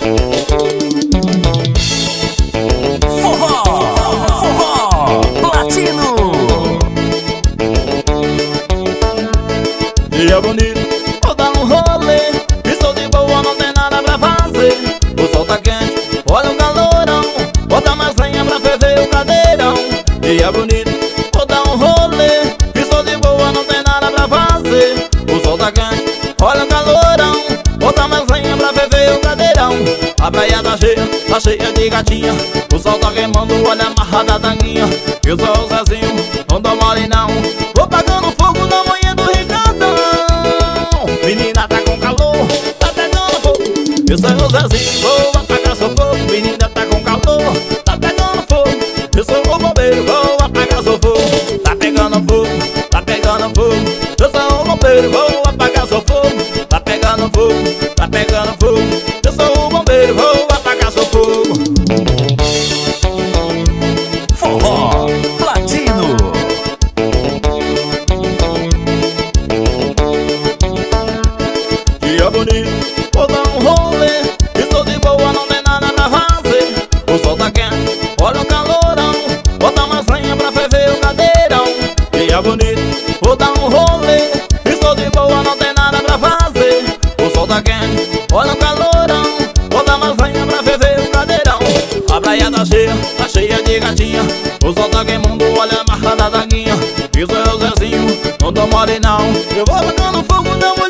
Forró, forró, platino. Dia bonito, vou dar um rolê. Estou de boa, não tem nada pra fazer. O sol tá quente, olha o calorão. Bota mais lenha pra ferver o cadeirão. Dia bonito, vou dar um rolê. Estou de boa, não tem nada pra fazer. O sol tá quente, olha o calorão. Bota mais lenha pra ferver o cadeirão. A praia tá cheia de gatinha. O sol tá queimando, olha a marra da tanguinha. Eu sou o Zezinho, não dou mole não. Vou pagando fogo na manhã do Ricardão. Menina tá com calor, tá pegando fogo. Eu sou o Zezinho, vou apagar seu fogo. Menina tá com calor, tá pegando fogo. Eu sou o bombeiro, vou apagar seu fogo. Tá pegando fogo, tá pegando fogo. Eu sou o bombeiro, vou apagar seu fogo. Tá pegando fogo, tá pegando fogo. Eu sou o bombeiro, vou apagar seu fogo. Forró, platino. Dia bonito, vou dar um rolê. Estou de boa, não tem nada pra fazer. O sol tá quente, olha o calorão. Bota mais lenha pra ferver o cadeirão. Dia bonito, vou dar um rolê. Estou de boa, não tem nada pra fazer. O sol tá quente, olha o calorão. Bota mais lenha pra ferver o cadeirão. A praia tá cheia de gatinha. O sol tá queimando, olha a marca da tanguinha. Isso é o Zezinho, não tô mole não. Eu vou botando fogo da mulher.